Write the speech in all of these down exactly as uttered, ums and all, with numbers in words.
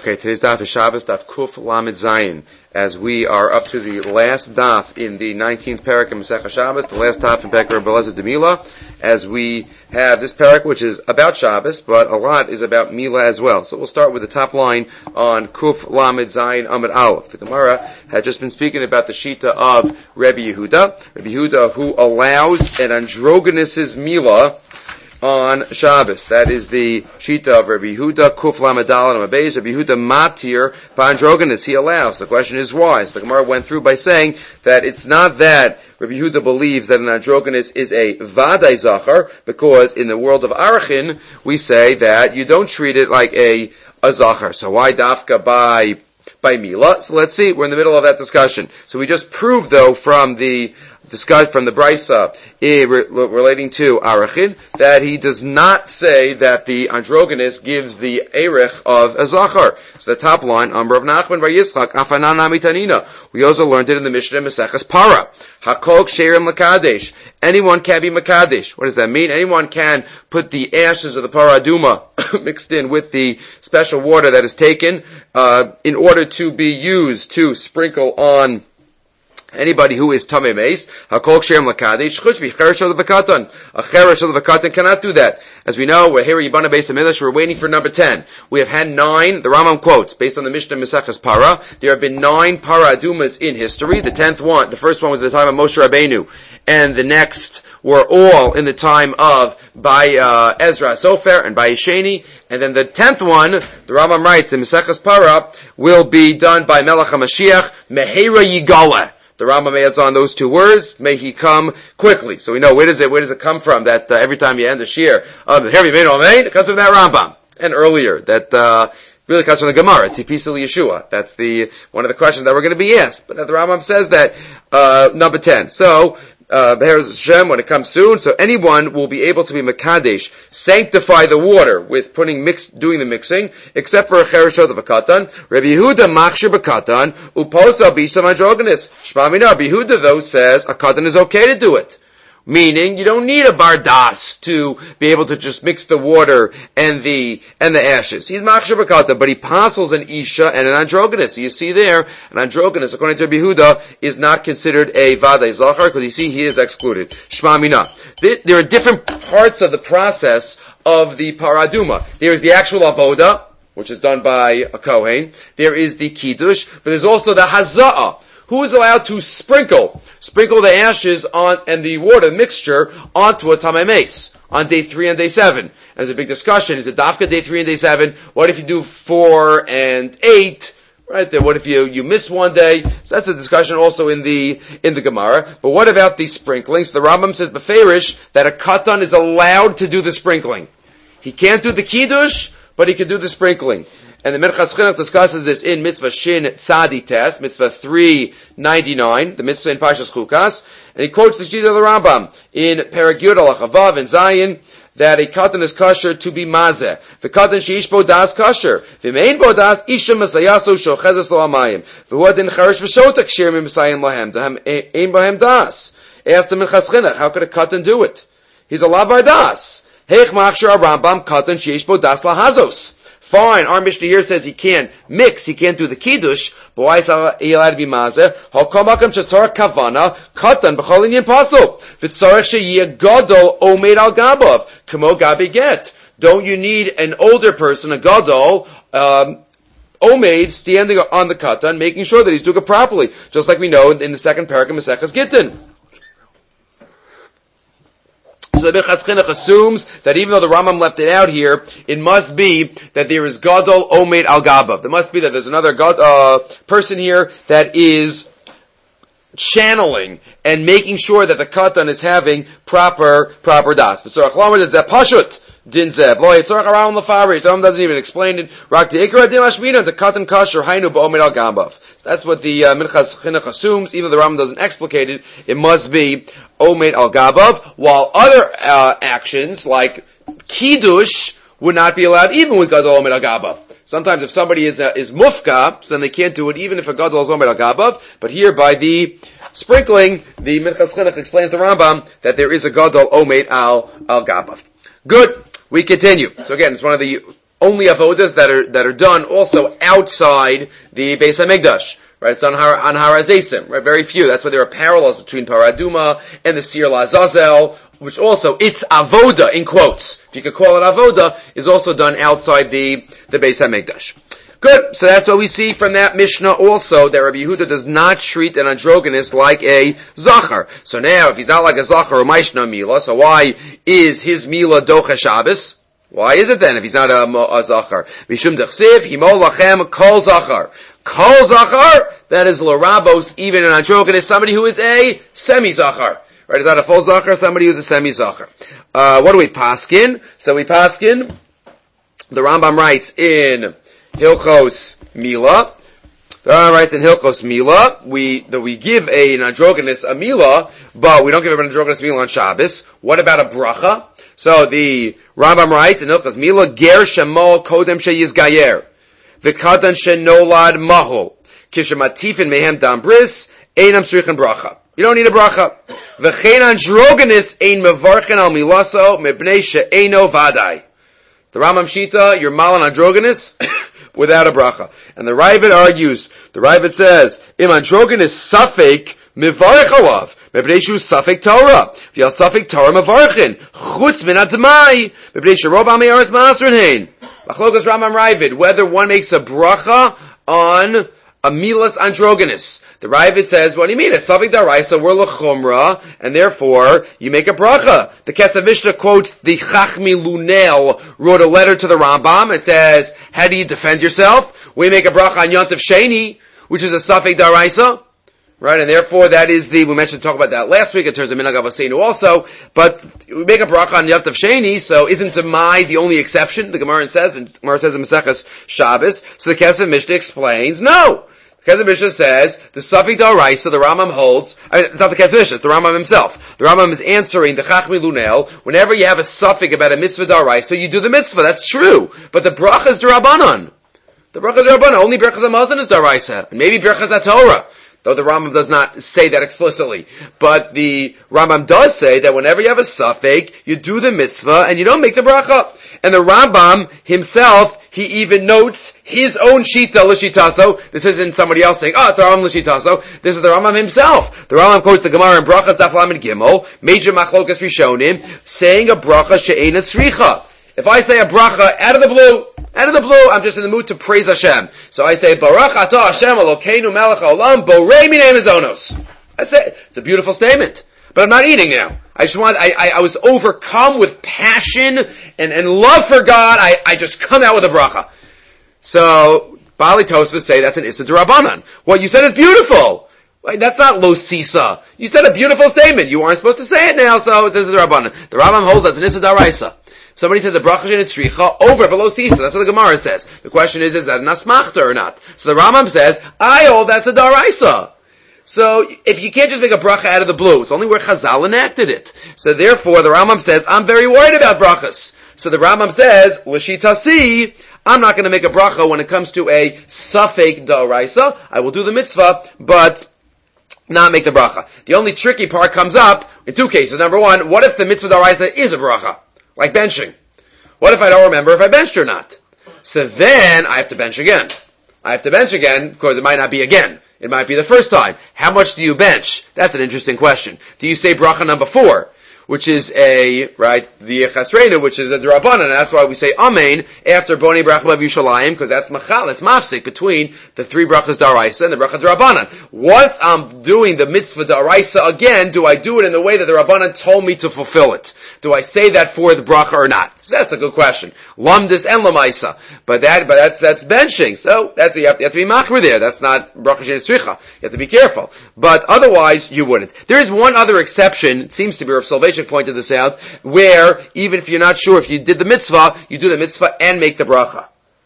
Okay, today's daf is Shabbos, daf Kuf Lamed Zayin. As we are up to the last daf in the nineteenth parak in Masechah Shabbos, the last daf in Perek Rabbi Elazar de Mila, as we have this parak which is about Shabbos, but a lot is about Mila as well. So we'll start with the top line on Kuf Lamed Zayin Amud Aleph. The Gemara had just been speaking about the Shita of Rabbi Yehuda, Rabbi Yehuda who allows an androgynous Mila on Shabbos. That is the Shita of Rabbi Yehuda, Kuf Lamed Daled Amabez. Rabbi Yehuda matir b'androgynous. He allows. The question is why. So the Gemara went through by saying that it's not that Rabbi Yehuda believes that an androgynous is a Vadai Zachar, because in the world of Arachin, we say that you don't treat it like a, a Zachar. So why Dafka by by Mila? So let's see. We're in the middle of that discussion. So we just proved, though, from the discuss from the Brisa eh, re- relating to Arachin, that he does not say that the androgynous gives the erech of a zachar. So the top line, Amr of Nachman bar Yitzchak, Afanan Amitanina. We also learned it in the Mishnah Maseches Para. Hakol Ksherim Lakadesh. Anyone can be Makadesh. What does that mean? Anyone can put the ashes of the Para Aduma mixed in with the special water that is taken uh, in order to be used to sprinkle on anybody who is tamei meis. Hakol ksherim lakadesh chutz b'cheresh of the v'katan. A cheresh of the v'katan cannot do that. As we know, we're here at Yibana Beis HaMidrash. We're waiting for number ten. We have had nine. The Rambam quotes based on the Mishnah Maseches Para. There have been nine para adumas in history. The tenth one, the first one was at the time of Moshe Rabbeinu, and the next were all in the time of by uh, Ezra Sofer and by Sheni. And then the tenth one, the Rambam writes, the Maseches Para will be done by Melech HaMashiach Mehera Yigala. The Rambam adds on those two words, may he come quickly. So we know, where does it, where does it come from that uh, every time you end a shir, um, it comes from that Rambam. And earlier, that, uh, really comes from the Gemara, Tzipisa Yeshua. That's the, one of the questions that we're going to be asked. But the Rambam says that, uh, number ten. So, Uh, Be'ez Hashem, when it comes soon, so anyone will be able to be Makadesh, sanctify the water with putting mix, doing the mixing, except for a Chereshot of a Katan. Rabbi Yehuda Machshir B'Katan, Uposa B'Ishtam Androgynous. Shmamina, Rabbi Yehuda though says a Katan is okay to do it. Meaning, you don't need a bardas to be able to just mix the water and the, and the ashes. He's machshir b'kata, but he passes an isha and an androgynous. So you see there, an androgynous, according to Rabbi Yehuda, is not considered a vadai zachar, because you see he is excluded. Shma mina. There are different parts of the process of the paraduma. There is the actual avoda, which is done by a kohen. There is the kiddush, but there's also the haza'ah. Who is allowed to sprinkle, sprinkle the ashes on, and the water mixture onto a tamei meis on day three and day seven? And there's a big discussion. Is it dafka day three and day seven? What if you do four and eight? Right there. What if you, you miss one day? So that's a discussion also in the, in the Gemara. But what about the sprinkling? So the Rambam says, beferish, that a katan is allowed to do the sprinkling. He can't do the kiddush, but he can do the sprinkling. And the Minchas Chinuch discusses this in Mitzvah Shin Tzadi Tes, Mitzvah three ninety-nine, the Mitzvah in Parshas Chukas, and he quotes the Shita of the Rambam in Perek Yud Alach Avav and Zayin, that a katan is kosher to be mazeh. The katan sheish bo das kosher. V'mein bo das isha masayaso shochezes lo amayim. V'hu adin charish v'shotak shir mi masayim lahem. Dahem ein bohem das. Ask the Minchas Chinuch, how could a katan do it? He's a lavar das. Heich machshir Rambam katan sheish bo das lahazos. Fine, our Mishnah here says he can't mix, he can't do the kiddush, but why is he allowed to be mazeh? Halkomakam shesar kavana, katan b'chol inyan pasuk. V'tzarech sheyeh gadol omeid al gabav, kamo gabi get. Don't you need an older person, a gadol, um, omeid, standing on the katan, making sure that he's doing it properly, just like we know in the second parak of Maseches Gittin. So the Minchas Chinuch assumes that even though the Rambam left it out here, it must be that there is Gadol Omeid Al Gabav. There must be that there's another God, uh, person here that is channeling and making sure that the katan is having proper, proper das. V'tzorach lamer that zeh pashut din zeh. Lo yitzorach around the fari. The Rambam doesn't even explain it. Rak de ikra din lashmina, the katan kasher hainu ba'omeid Al Gabav. That's what the uh, Minchas Chinuch assumes. Even though the Rambam doesn't explicate it, it must be Omeid Al Gabav, while other uh, actions, like Kiddush, would not be allowed even with Gadol Omeid Al Gabav. Sometimes if somebody is uh, is Mufka, so then they can't do it even if a Gadol is Omeid Al Gabav. But here, by the sprinkling, the Minchas Chinuch explains the Rambam that there is a Gadol Omeid Al Al Gabav. Good. We continue. So again, it's one of the only avodas that are that are done also outside the Beis HaMikdash. Right, it's on Har, on Har HaZeisim, right? Very few. That's why there are parallels between Paraduma and the Sir Lazazel, which also, it's avoda, in quotes, if you could call it avoda, is also done outside the, the Beis HaMikdash. Good. So that's what we see from that Mishnah also, that Rabbi Yehuda does not treat an androgynous like a Zachar. So now, if he's not like a Zachar or Maishna Mila, so why is his Mila Docha Shabbos? Why is it then, if he's not a, a Zachar? Mishum Dechsiv, Himo Lachem, Kol Zachar. Kol Zachar, that is L'Rabos, even an androgynous, somebody who is a semi-Zachar. Right, it's not a full Zachar, somebody who's a semi-Zachar. Uh, what do we paskin? So we paskin, the Rambam writes in Hilchos Mila, the Rambam writes in Hilchos Mila, we, that we give a, an androgynous a Mila, but we don't give an androgynous Mila on Shabbos. What about a bracha? So the Rambam writes in Hilchos Mila, Ger Shemol Kodem Sheyizgayer. V'kadan shenolad mahol. Kishamatifin mehem dam bris, einam tzrichen bracha. You don't need a bracha. V'chein androgynous ein mevarchen al milaso, mebnei she'eino vadai. The Rambam Shita, you're mal an androgynous, without a bracha. And the Ravid argues, the Ravid says, im androgynous safek, mevarch alav. Mebnei shu safek Torah. V'yal safek Torah mevarchen. Chutz min admai. Mebnei she'rob am yaretz ma'asrin hein. Machlokas Rambam Ravid, whether one makes a bracha on a milas androgynous. The Ravid says, what do you mean? A Safek Daraisa, we're l'chumra, and therefore, you make a bracha. The Kesef Mishnah quotes, the Chachmi Lunel wrote a letter to the Rambam. It says, how do you defend yourself? We make a bracha on Yontif Sheni, which is a Safek Daraisa. Right, and therefore that is the, we mentioned to talk about that last week in terms of Minhag Avosenu also, but we make a bracha on Yontif Sheni, so isn't Demai the only exception? The Gemara says, and Gemara says in Maseches Shabbos, so the Kesef Mishnah explains, no! The Kesef Mishnah says, the Safek Daraisa, the Rambam holds, I mean, it's not the Kesef Mishnah, it's the Rambam himself. The Rambam is answering the Chachmi Lunel, whenever you have a Safek about a mitzvah Daraisa, you do the mitzvah, that's true, but the bracha is Darabanan. The bracha is Darabanan, only Berachas HaMazon is Daraisa, and maybe Berachas HaTorah. Though the Rambam does not say that explicitly. But the Rambam does say that whenever you have a safek, you do the mitzvah and you don't make the bracha. And the Rambam himself, he even notes his own shita l'shitaso. This isn't somebody else saying, oh, it's the Rambam l'shitaso. This is the Rambam himself. The Rambam quotes the Gemara in Brachas Daf Lamed Gimel, major machlokas rishonim, saying a bracha she'eina tzricha. If I say a bracha out of the blue, out of the blue, I'm just in the mood to praise Hashem. So I say, Baruch atah Hashem Elokeinu melech haolam borei minei mizonos. I say, it's a beautiful statement. But I'm not eating now. I just want, I, I, I was overcome with passion and, and love for God. I, I just come out with a bracha. So, Bali Tosfos say that's an Issa D'Rabbanan. What you said is beautiful. Like, that's not lo sisa. You said a beautiful statement. You aren't supposed to say it now, so it's Issa D'Rabbanan. The Rambam holds that's an Issa D'Araisa. Somebody says a bracha she'eina tzricha over below sisa. That's what the Gemara says. The question is, is that an asmachta or not? So the Rambam says, I hold that's a daraisa. So if you can't just make a bracha out of the blue, it's only where Chazal enacted it. So therefore, the Rambam says, I'm very worried about brachas. So the Rambam says, l'shitasi, I'm not going to make a bracha when it comes to a safek daraisa. I will do the mitzvah, but not make the bracha. The only tricky part comes up in two cases. Number one, what if the mitzvah daraisa is a bracha? Like benching. What if I don't remember if I benched or not? So then I have to bench again. I have to bench again because it might not be again. It might be the first time. How much do you bench? That's an interesting question. Do you say bracha number four, which is a, right, the Chasreinu, which is a D'Rabbanan, and that's why we say Amen after Boni Bracha Lev Yushalayim, because that's Machal, it's Mafsik between the three Brachas D'Araisa and the Bracha D'Rabbanan. Once I'm doing the Mitzvah D'Araisa again, do I do it in the way that the Rabbanan told me to fulfill it? Do I say that for the bracha or not? So that's a good question. Lamdis and lamaisa, but that, but that's that's benching. So that's you have to, you have to be machmer there. That's not bracha she'eina tzricha. You have to be careful. But otherwise, you wouldn't. There is one other exception. It seems to be Rav Soloveitchik pointed this out, where even if you're not sure if you did the mitzvah, you do the mitzvah and make the bracha,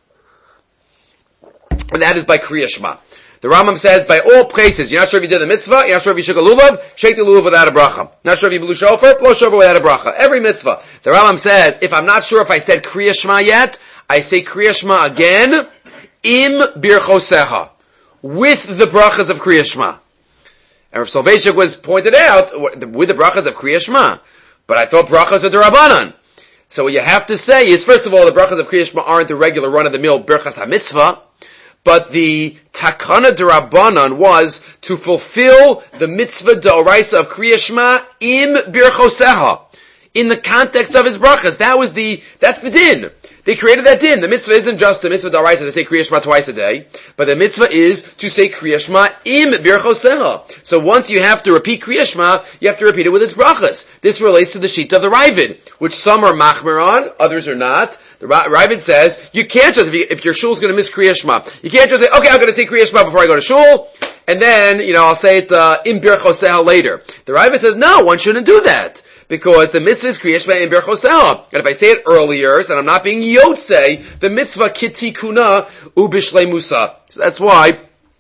and that is by Kriya Shema. The Rambam says, by all places, you're not sure if you did the mitzvah, you're not sure if you shook a lulav, shake the lulav without a bracha. Not sure if you blew shofar, blow shofar without a bracha. Every mitzvah. The Rambam says, if I'm not sure if I said Kriya Shema yet, I say Kriya Shema again, im birchoseha, with the brachas of Kriya Shema. And Rav Soloveitchik was pointed out, with the brachas of Kriya Shema. But I thought brachas are D'Rabbanan. So what you have to say is, first of all, the brachas of Kriya Shema aren't the regular run-of-the-mill Birchas HaMitzvah, but the Takana D'Rabbanan was to fulfill the mitzvah d'oraisa of Kriya Shema im birchoseha, in the context of his brachas. That was the, that's the din. They created that din. The mitzvah isn't just the mitzvah d'oraisa to say Kriya Shema twice a day, but the mitzvah is to say Kriya Shema im birchoseha. So once you have to repeat Kriya Shema, you have to repeat it with its brachas. This relates to the sheet of the Ravid, which some are machmer on, others are not. The Ravid says, you can't just, if, you, if your shul's going to miss Kriya Shema, you can't just say, okay, I'm going to say Kriya Shema before I go to shul, and then, you know, I'll say it, uh, im birchoseha later. The Ravid says, no, one shouldn't do that. Because the mitzvah is Kriya Shema im birchoseha. And if I say it earlier, so I'm not being yotzei, the mitzvah kitikuna ubishlei musa. So that's why,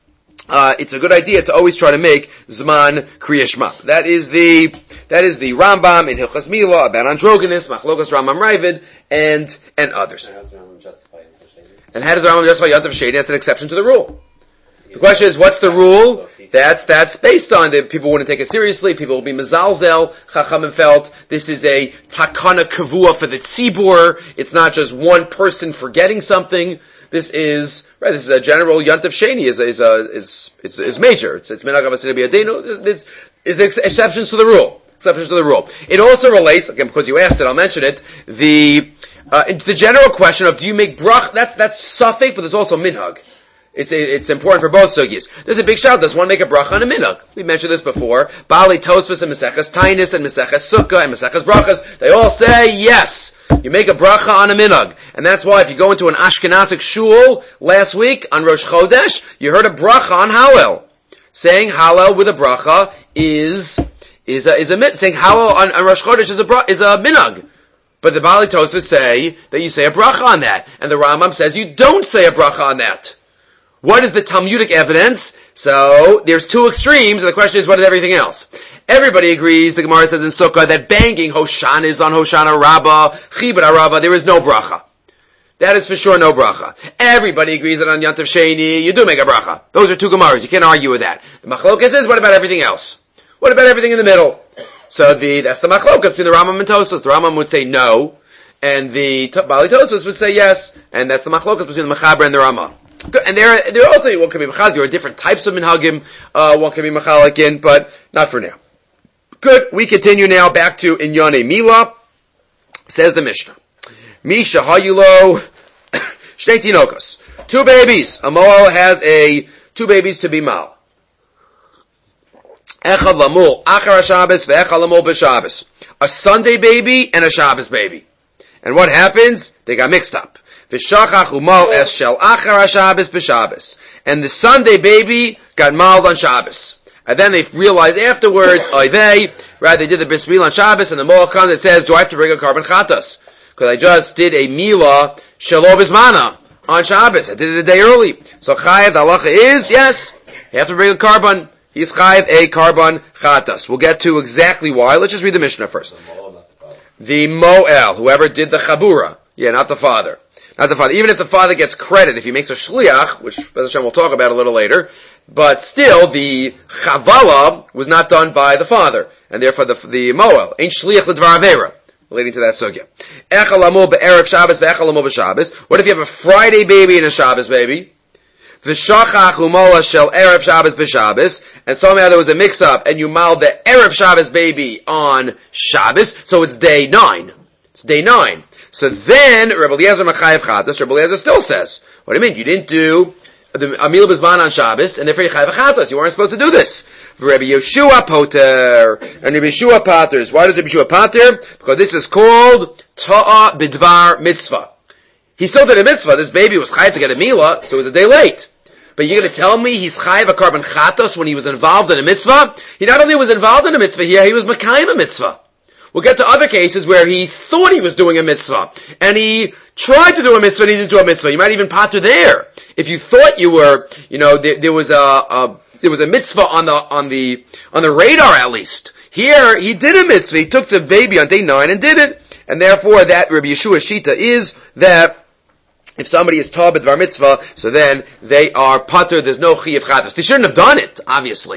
uh, it's a good idea to always try to make Zman Kriya Shema. That is the, that is the Rambam in Hilchas Milah, about Androgynous, Machlokas Rambam Ravid, and, and others. And how does the Rambam justify Yontif Sheni? And how does the Rambam justify Yontif Sheni? That's an exception to the rule. The question is, what's the rule? That's, that's based on that people wouldn't take it seriously, people will be mezalzel, Chachamim felt, this is a takana kavua for the tzibur, it's not just one person forgetting something, this is, right, this is a general Yontif Sheni, is, is, a, is, is, is major, it's, it's minhag avasina b'yadenu, this is exceptions to the rule, exceptions to the rule. It also relates, again, because you asked it, I'll mention it, the, uh, the general question of do you make brach, that's, that's suffix, but there's also minhag. It's it's important for both sugis. There's a big shout. Does one make a bracha on a minhag? We mentioned this before. Bali Tosfos and Meseches Tainis and Meseches Sukkah and Meseches Brachas. They all say yes. You make a bracha on a minhag, and that's why if you go into an Ashkenazic shul last week on Rosh Chodesh, you heard a bracha on Hallel. Saying Hallel with a bracha is is a is a saying Hallel on, on Rosh Chodesh is a bra, is a minhag. But the Bali Tosfos say that you say a bracha on that, and the Rambam says you don't say a bracha on that. What is the Talmudic evidence? So, there's two extremes, and the question is, what is everything else? Everybody agrees, the Gemara says in Sukkah, that banging Hoshana is on Hoshana Rabbah, Chibra Rabbah, there is no bracha. That is for sure no bracha. Everybody agrees that on Yontif Sheni, you do make a bracha. Those are two Gemaras, you can't argue with that. The Machlokas is, what about everything else? What about everything in the middle? So the, that's the Machlokas between the Rambam and Tosfos. The Rambam would say no, and the Bali Tosfos would say yes, and that's the Machlokas between the Mechaber and the Rambam. Good. And there, there also, one can be machalik, there are different types of minhagim, uh, one can be machalik in, but not for now. Good. We continue now back to Inyane Milah. Says the Mishnah. Misha Hayulo, Shnei Tinokos. Two babies. A Moel has a, two babies to be mal. Echad Lamul, Achar HaShabbos, Ve'echad Lamul B'Shabbos. A Sunday baby and a Shabbos baby. And what happens? They got mixed up. V'shachach umal es shel achar HaShabbos b'Shabbos. And the Sunday baby got mauled on Shabbos. And then they realized afterwards, oy vey, right, they did the bris milah on Shabbos, and the moel comes and says, do I have to bring a carbon chatas? Because I just did a milah shelo bismana on Shabbos. I did it a day early. So chayav, the halacha is, yes, you have to bring a carbon. He's chayav a carbon chatas. We'll get to exactly why. Let's just read the Mishnah first. The moel, whoever did the chabura. Yeah, not the father. Not the father. Even if the father gets credit, if he makes a shliach, which B'ez Hashem we'll talk about a little later, but still the chavala was not done by the father, and therefore the the moel ain't shliach l'dvar avera, relating to that sugya. Echal lamul be'erev Shabbos ve'echal lamul b'Shabbos. What if you have a Friday baby and a Shabbos baby? V'shachach umola shel erev Shabbos b'Shabbos, and somehow there was a mix-up, and you mauled the erev Shabbos baby on Shabbos, so it's day nine. It's day nine. So then, Rebbe Eliezer Machayev Chatas, Rebbe Eliezer still says, what do you mean? You didn't do the Amil B'Zman on Shabbos, and therefore you Chayev Chatas. You weren't supposed to do this. Rebbe Yeshua Poter, and Rebbe Yeshua Paters. Why does Rebbe Yeshua Pater? Because this is called Ta'a B'Dvar Mitzvah. He still did a mitzvah. This baby was Chayev to get a Milah, so it was a day late. But you're going to tell me he's Chayev a carbon Chatas when he was involved in a mitzvah? He not only was involved in a mitzvah here, he was Mekayim a mitzvah. We'll get to other cases where he thought he was doing a mitzvah, and he tried to do a mitzvah and he didn't do a mitzvah. You might even pater there. If you thought you were, you know, there, there was a, a, there was a mitzvah on the, on the, on the radar at least. Here, he did a mitzvah. He took the baby on day nine and did it. And therefore, that Rabbi Yeshua Shita is that if somebody is tabed var mitzvah, so then they are pater, there's no chiyuv chatas. They shouldn't have done it, obviously.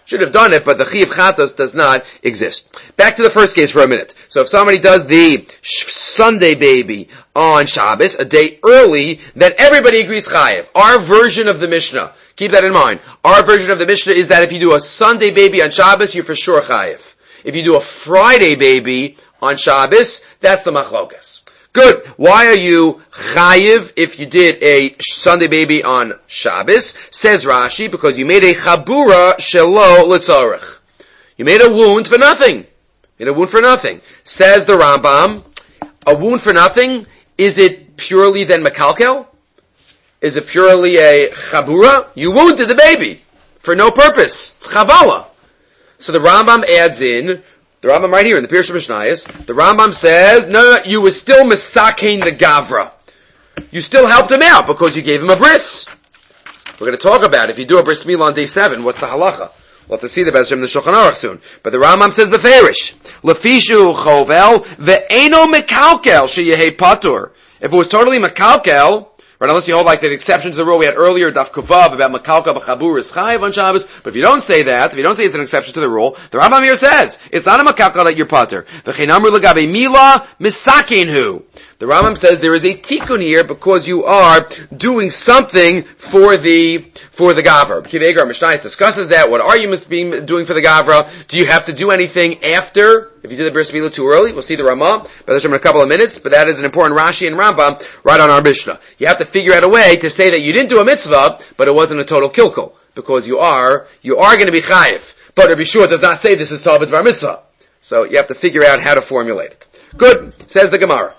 should have done it, but the Chiyuv Chatas does not exist. Back to the first case for a minute. So if somebody does the Sunday baby on Shabbos, a day early, then everybody agrees Chayiv. Our version of the Mishnah, keep that in mind, our version of the Mishnah is that if you do a Sunday baby on Shabbos, you're for sure Chayiv. If you do a Friday baby on Shabbos, that's the Machlokas. Good. Why are you chayiv if you did a Sunday baby on Shabbos? Says Rashi, because you made a chabura shelo litzorech. You made a wound for nothing. You made a wound for nothing. Says the Rambam, a wound for nothing, is it purely then mekalkel? Is it purely a chabura? You wounded the baby for no purpose. Chavala. So the Rambam adds in, the Rambam right here in the Pirush Mishnayos, the Rambam says, no, no, you were still misakein the gavra. You still helped him out because you gave him a bris. We're going to talk about if you do a bris milah on day seven, what's the halacha? We'll have to see the Beis Hashem in the Shulchan Aruch soon. But the Rambam says beferish, lefishu chovel ve'eno mekalkel sheyehei patur. If it was totally mekalkel, right, unless you hold like the exception to the rule we had earlier, Daf Kuvav, about Makalka b'chabur is chayiv on Shabbos. But if you don't say that, if you don't say it's an exception to the rule, the Rambam here says it's not a Makalka that you're pater. V'cheinamru l'gabe mila misakinhu. The Rambam says there is a tikkun here because you are doing something for the for the gavra. Kiv Eger Mishnayos discusses that. What are you must be doing for the gavra? Do you have to do anything after? If you did the bris milah too early, we'll see the Ramah in a couple of minutes. But that is an important Rashi and Rambam right on our Mishnah. You have to figure out a way to say that you didn't do a mitzvah, but it wasn't a total kilkul because you are you are going to be chayiv. But Rabbi Shua does not say this is Talmud Dvar Mitzvah. So you have to figure out how to formulate it. Good, says the Gemara.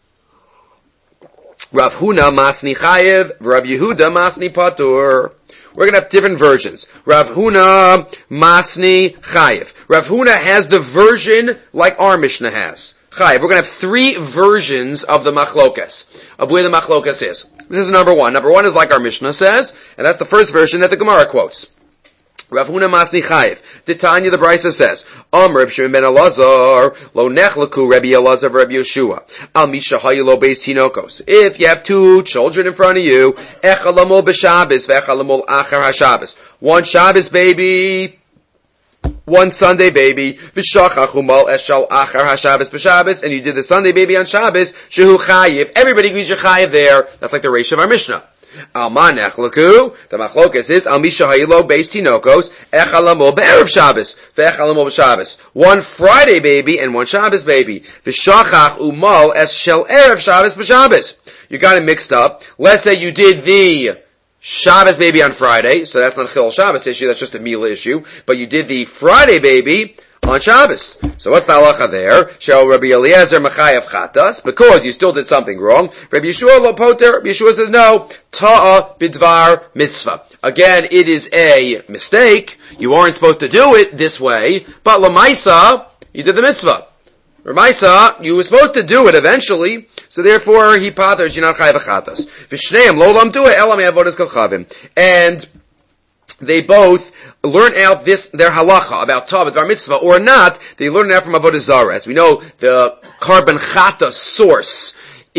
Rav Huna Masni Chayev, Rav Yehuda Masni Patur. We're going to have different versions. Rav Huna Masni Chayev. Rav Huna has the version like our Mishnah has. Chayev. We're going to have three versions of the Machlokas, of where the Machlokas is. This is number one. Number one is like our Mishnah says, and that's the first version that the Gemara quotes. Rav Huna Masni Chayev. The Tanya, the Brisa says, Am Reb Shimon ben Elazar, lo nechlaku Rabbi Elazar Rabbi Yeshua, al misha hayilo beis tinokos. If you have two children in front of you, echad lamol b'Shabbos, ve'echad lamol achar haShabbos. One Shabbos baby, one Sunday baby, v'shachachu mal eshal achar haShabbos b'Shabbos, and you did the Sunday baby on Shabbos, shehu chayiv. Everybody agrees you're chayiv there. That's like the ratio of our Mishnah. Alma nechlaku, the machlokas is al misha hayilo beis tinokos, echad lamol be'erev Shabbos, ve'echad lamol b'Shabbos. One Friday baby and one Shabbos baby. V'shachach umal es shel erev Shabbos b'Shabbos. You got it mixed up. Let's say you did the Shabbos baby on Friday, so that's not a Chil Shabbos issue, that's just a Mila issue, but you did the Friday baby on Shabbos. So what's the halacha there? Shall Rabbi Eliezer Mechayev Chatas, because you still did something wrong. Rabbi Yeshua lo poter, Rabbi Yeshua says no, ta'a bidvar mitzvah. Again, it is a mistake. You aren't supposed to do it this way, but lamaisa, you did the mitzvah. Lamaisa, you were supposed to do it eventually, so therefore he paters, you're not chayev chatas. V'shneim lo lamdu elam avodas kochavim. And they both learn out this, their halacha about Tav Dvar Mitzvah or not, they learn it out from Avodah Zarah. As we know, the carbon chata source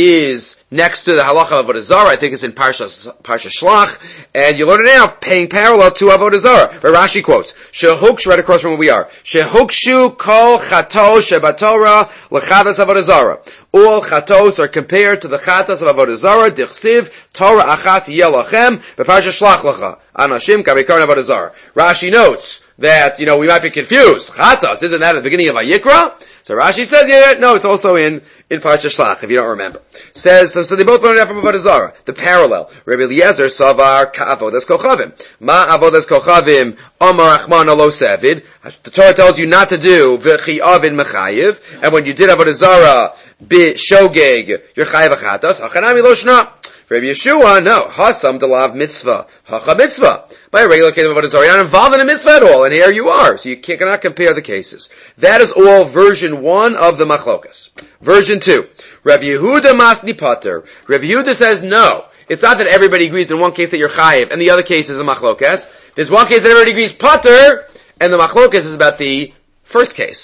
is next to the halacha of Avodah Zarah. I think it's in Parsha, Parsha Shlach. And you learn it out paying parallel to Avodah Zarah. Where Rashi quotes, Shehukshu, right across from where we are, Shehukshu kol chatos shebatorah lechatas Avodah Zarah. All chatos are compared to the chatos of Avodah Zarah, dichsiv, Torah achas yelachem, beparsha shlach lecha, anashim kabekar Avodah Zarah. Rashi notes that, you know, we might be confused. Chatos, isn't that at the beginning of Vayikra? So Rashi says, yeah, no, it's also in, in Parsha Shlach, if you don't remember. Says, so, so they both learned it out from Avodah Zarah. The parallel. Rabbi Eliezer savar ka'avodas kochavim. Ma avodas kochavim, amar achman alo sevid. The Torah tells you not to do v'chi avin mechayiv. And when you did Avodah Zarah, bi shogeg, you're chayiv achatas. Hachanami lo shna. Rabbi Yeshua, no. Hasam delav mitzvah. Hacha mitzvah. By a regular case of Avodah Zarah, you're not involved in a mitzvah at all, and here you are. So you cannot compare the cases. That is all version one of the machlokas. Version two. Rav Yehuda Masni Pater. Rav Yehuda says no. It's not that everybody agrees in one case that you're chayiv, and the other case is the machlokas. There's one case that everybody agrees Pater, and the machlokas is about the first case.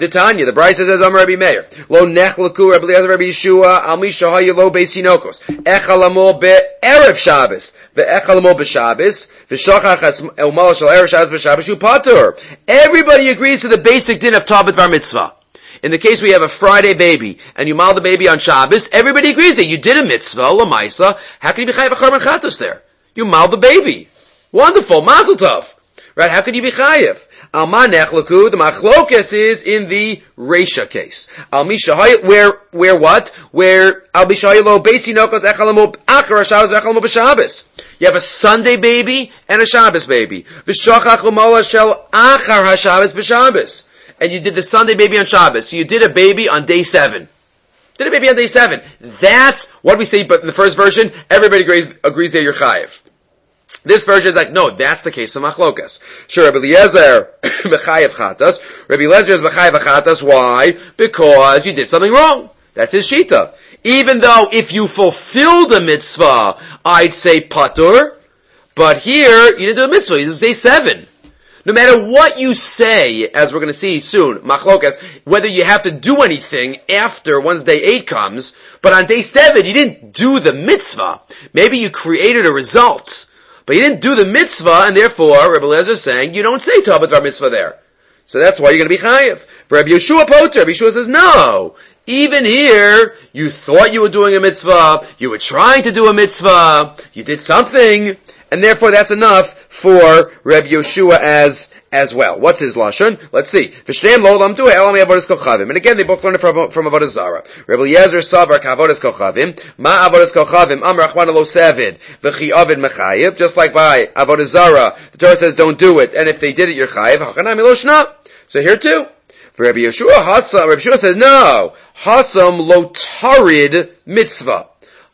Titania, the Bryce says, Amar Rabbi Meir, Lo nechlaku Rabbi Eliezer Rabbi Yeshua, Al mi shahayu lo beis Hinokos, Echal amol be'erev Shabbos, ve'echal amol b'Shabbos, v'shachach umal shel erev Shabbos b'Shabbos, hu patur. Everybody agrees to the basic din of Tabet Bar Mitzvah. In the case we have a Friday baby, and you mal the baby on Shabbos, everybody agrees that you did a mitzvah, l'maisa. How can you be chayav a Chorban Chatos there? You mal the baby. Wonderful, mazel tov. Right, how could you be chayav? Al ma nechlaku, the machlokas is in the Reisha case. Al mishahay, where, where what? Where, al mishahay lo beisi nokos echalamu achar ha-Shabbos echalamu b'Shabbos. You have a Sunday baby and a Shabbos baby. V'shachach u'mala shel achar ha-Shabbos b'Shabbos. And you did the Sunday baby on Shabbos. So you did a baby on day seven. Did a baby on day seven. That's what we say, but in the first version, everybody agrees, agrees that you're chayiv. This version is like, no, that's the case of machlokas. Sure, Rabbi Eliezer, mechayev chatas. Rabbi Eliezer is mechayev chatas. Why? Because you did something wrong. That's his shita. Even though if you fulfilled a mitzvah, I'd say patur. But here, you didn't do a mitzvah. You did day seven. No matter what you say, as we're going to see soon, machlokas, whether you have to do anything after once day eight comes, but on day seven you didn't do the mitzvah. Maybe you created a result, but you didn't do the mitzvah, and therefore Rabbi Eliezer is saying you don't say Tabet Bar Mitzvah there. So that's why you're going to be chayiv. For Rabbi Yeshua Poter, Rabbi Yeshua says no. Even here, you thought you were doing a mitzvah, you were trying to do a mitzvah, you did something, and therefore that's enough for Rabbi Yeshua as as well. What's his lashon? Let's see. V'shneim lo lamdu elam avodas kochavim. And again, they both learned from from avodas zara. Rabbi Eliezer savar kavodas kochavim. Ma avodas kochavim am rachmana lo sevid v'chi avid mechayiv. Just like by avodas zara, the Torah says don't do it, and if they did it, you're chayiv. Hachanami lo shna. So here too. For Rabbi Yeshua Hasam, Rabbi Yeshua says no. Hasam lo tarid mitzvah.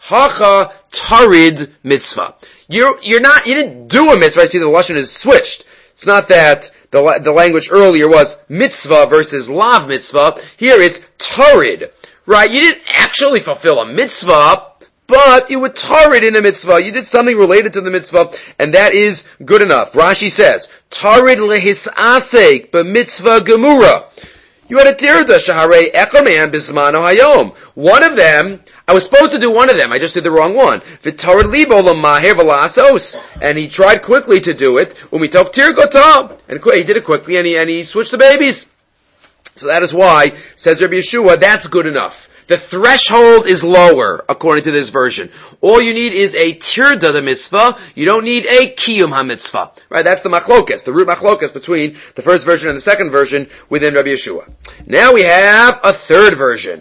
Hacha tarid mitzvah. You're, you're not, you didn't do a mitzvah. I see the lashon is switched. It's not that the, the language earlier was mitzvah versus lav mitzvah. Here it's tarid. Right? You didn't actually fulfill a mitzvah, but you were tarid in a mitzvah. You did something related to the mitzvah, and that is good enough. Rashi says, tarid lehisasek b'mitzvah gemura. You had a tirda shaharei echaman bismano hayom. One of them, I was supposed to do one of them, I just did the wrong one. V'tarid libo l'maher v'lasos. And he tried quickly to do it. Umitok tirgotam. And he did it quickly, and he, and he switched the babies. So that is why, says Rabbi Yeshua, that's good enough. The threshold is lower, according to this version. All you need is a tirda the mitzvah. You don't need a kiyum ha-mitzvah. Right? That's the machlokas, the root machlokas between the first version and the second version within Rabbi Yeshua. Now we have a third version.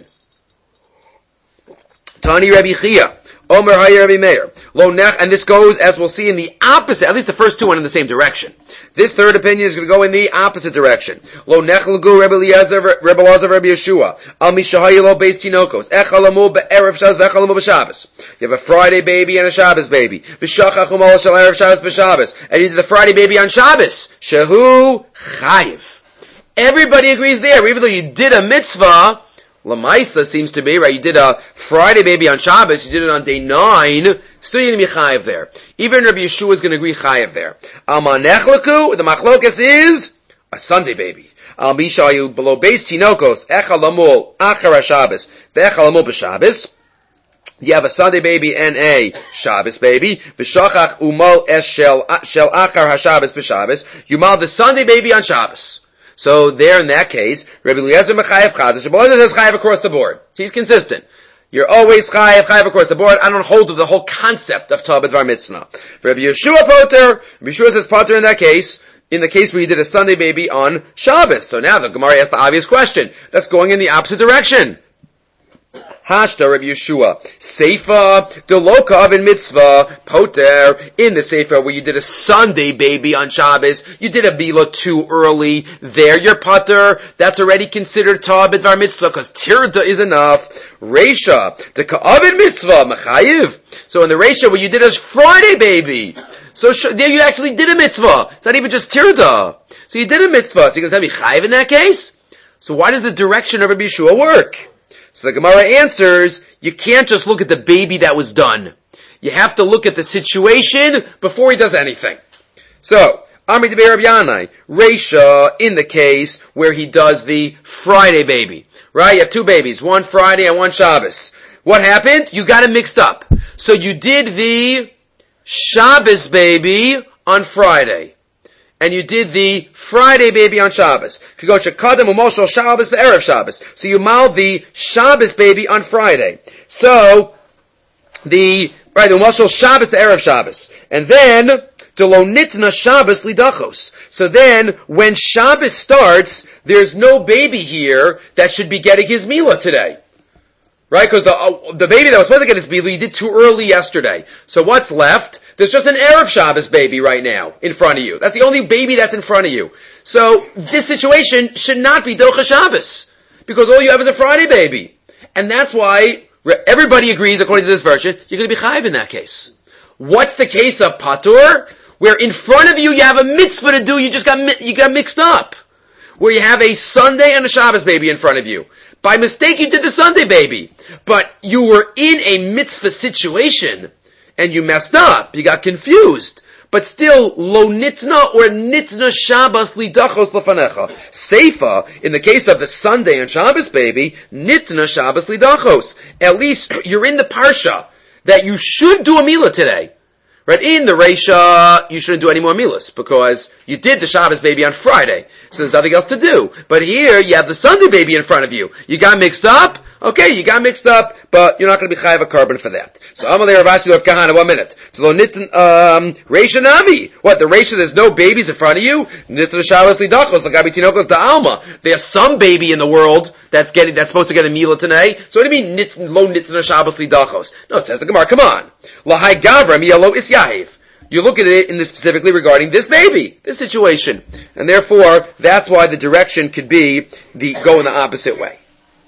Tani Rabbi Chia. Omer Hayir Rabbi Meir. Lo nech, and this goes, as we'll see, in the opposite, at least the first two went in the same direction. This third opinion is going to go in the opposite direction. Lo nechlagu Rabbi Eliezer, Rabbi Elazar, Rabbi Yeshua. Al mishahayu lo beis tinokos. Echalamu be'erev Shabbos v'echalamu b'Shabbos. You have a Friday baby and a Shabbos baby. V'shachach u'mal shel erev Shabbos b'Shabbos. And you did the Friday baby on Shabbos. Shehu chayiv. Everybody agrees there, even though you did a mitzvah. Lamaisa seems to be, right, you did a Friday baby on Shabbos, you did it on day nine, still you're going to be chayiv there. Even Rabbi Yeshua is going to agree chayiv there. Alma nechlaku, the machlokas is a Sunday baby. Al mishayu below beis tinokos, echal lamul achar ha-Shabbos, ve'echal lamul b'Shabbos. You have a Sunday baby and a Shabbos baby. V'shachach umal es shel achar ha-Shabbos b'Shabbos. You mal the Sunday baby on Shabbos. So there, in that case, Rabbi Eliezer mechayev chatas. Rabbi Eliezer says chayev across the board. He's consistent. You're always chayev, chayev across the board. I don't hold to the whole concept of Tabet Bar Mitzvah. For Rabbi Yeshua Poter, Rabbi Yeshua says Poter in that case, in the case where you did a Sunday baby on Shabbos. So now the Gemara asks the obvious question. That's going in the opposite direction. Hashta Rabbi Yeshua. Seifa, Deloka in mitzvah, Poter, in the Seifa where you did a Sunday baby on Shabbos, you did a Bila too early, there you're Poter, that's already considered Tabet Bar Mitzvah, because Tirda is enough. Reisha, the Ka'avin Mitzvah, Mechayiv. So in the Reisha where you did a Friday baby, so sh- there you actually did a mitzvah. It's not even just Tirda. So you did a mitzvah, so you're going to tell me Chayiv in that case? So why does the direction of Rabbi Yeshua work? So the Gemara answers, you can't just look at the baby that was done. You have to look at the situation before he does anything. So, Amri Debei Rabbi Yanai, Reisha, in the case where he does the Friday baby. Right? You have two babies, one Friday and one Shabbos. What happened? You got it mixed up. So you did the Shabbos baby on Friday. And you did the Friday baby on Shabbos. So you mauled the Shabbos baby on Friday. So, the, right, the Umoshel Shabbos to Erev Shabbos. And then, Delo Nitna Shabbos Lidachos. So then, when Shabbos starts, there's no baby here that should be getting his Mila today. Right? Because the, uh, the baby that was supposed to get his Mila, you did too early yesterday. So what's left? There's just an Erev Shabbos baby right now in front of you. That's the only baby that's in front of you. So, this situation should not be Docha Shabbos. Because all you have is a Friday baby. And that's why everybody agrees, according to this version, you're going to be chayiv in that case. What's the case of Patur? Where in front of you you have a mitzvah to do, you just got, you got mixed up. Where you have a Sunday and a Shabbos baby in front of you. By mistake you did the Sunday baby. But you were in a mitzvah situation. And you messed up. You got confused. But still, lo nitna or nitna Shabbos lidachos lefanecha. Seifa, in the case of the Sunday and Shabbos baby, nitna Shabbos lidachos. At least you're in the parsha that you should do a milah today. Right? In the Reisha, you shouldn't do any more milas because you did the Shabbos baby on Friday. So there's nothing else to do. But here, you have the Sunday baby in front of you. You got mixed up? Okay, you got mixed up, but you're not going to be chayav a carbon for that. So Amalei Rav Ashi of Kahana, one minute. So lo nit um Reisha Nami. What, the Reisha, there's no babies in front of you? Nit Shabbos lidachos, lagabi tinokos da alma. There's some baby in the world that's getting that's supposed to get a milah today. So what do you mean nit lo nit Shabbos lidachos? No, it says the Gemara, come on. Lahai gavra miyalo is yahiv. You look at it in this specifically regarding this baby, this situation. And therefore, that's why the direction could be the go in the opposite way.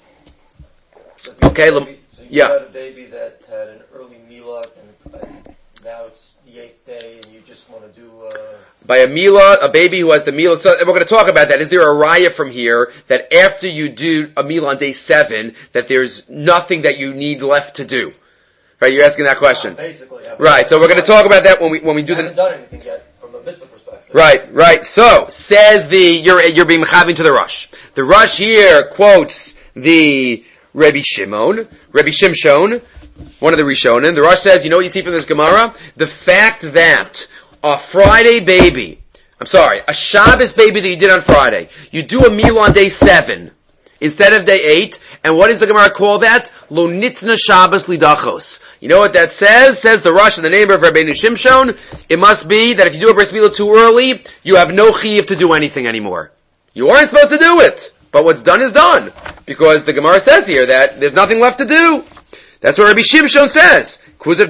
So okay, baby, so you yeah. had a baby that had an early milah, and uh, now it's the eighth day, and you just want to do. Uh... By a milah, a baby who has the milah. So we're going to talk about that. Is there a raya from here that after you do a milah on day seven, that there's nothing that you need left to do? Right, you're asking that question. Uh, basically, yeah. Right. So we're going to talk about that when we when we do I haven't the. done anything yet from a mitzvah perspective. Right, right. So says the you're you're being mechavin to the Rush. The Rush here quotes the Rebbe Shimon, Rebbe Shimshon, one of the Rishonim. The Rush says, you know what you see from this Gemara? The fact that a Friday baby, I'm sorry, a Shabbos baby that you did on Friday, you do a meal on day seven instead of day eight, and what does the Gemara call that? Lo nitna Shabbos lidachos. You know what that says? Says the Rush in the name of Rabbeinu Shimshon, it must be that if you do a bris milah too early, you have no chiyuv to do anything anymore. You aren't supposed to do it. But what's done is done. Because the Gemara says here that there's nothing left to do. That's what Rabbi Shimshon says.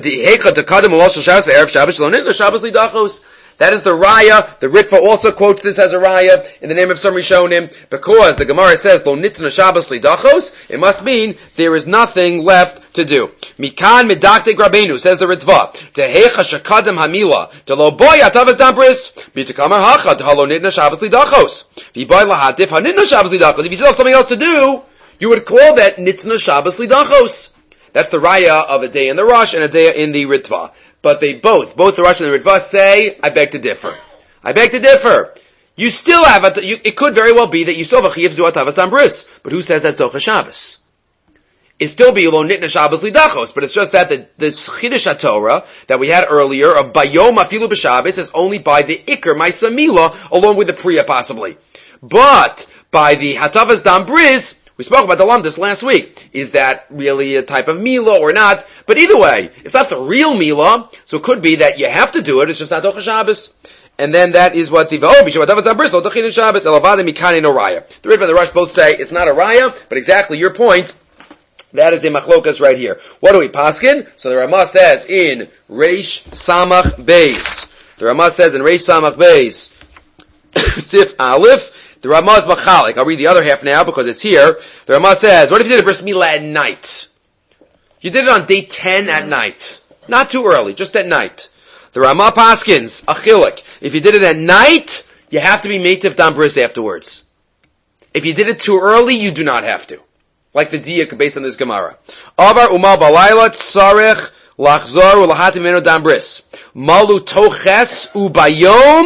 That is the Raya. The Ritva also quotes this as a Raya in the name of some Rishonim. Because the Gemara says, Lo nitna Shabbos lidachos, it must mean there is nothing left to do. Mikan medaktek Rabbeinu, says the Ritva. Tehecha shakadam hamila, telo boy atavas dambris, bitakamar hacha, tehalo nitna Shabbos lidachos. V'boy lahatif hanitna Shabbos lidachos. If you still have something else to do, you would call that nitna Shabbos lidachos. That's the Raya of a day in the Rush and a day in the Ritva. But they both, both the Rush and the Ritva say, I beg to differ. I beg to differ. You still have, a, you, it could very well be that you still have a chiyuv to do atavas dambris. But who says that's Docha Shabbos? It still be lo nitna Shabbos lidachos, but it's just that the, this Chiddush HaTorah that we had earlier of Bayom Afilu B'Shabbos is only by the Iker, Maisa Mila, along with the Priya possibly. But by the Hatavas Dambris, we spoke about the Lamdas last week. Is that really a type of Mila or not? But either way, if that's a real Mila, so it could be that you have to do it, it's just not Docha Shabbos. And then that is what the oh, Hatavas Dambris, lo Dochin Shabbos, Elavada Mikani no Raya. The Ritva and the Rush both say it's not a Raya, but exactly your point. That is a machlokas right here. What do we paskin? So the Ramah says in Reish Samach Beis. The Ramah says in Reish Samach Beis, Sif Aleph, the Ramah is machalik. I'll read the other half now because it's here. The Ramah says, what if you did a bris milah at night? You did it on day ten at night. Not too early, just at night. The Ramah paskins, achilik. If you did it at night, you have to be meitiv dam bris afterwards. If you did it too early, you do not have to. Like the diak based on this Gemara. Avar umal balayla tzarech lachzor ulahatim meno dam bris. Malu toches ubayom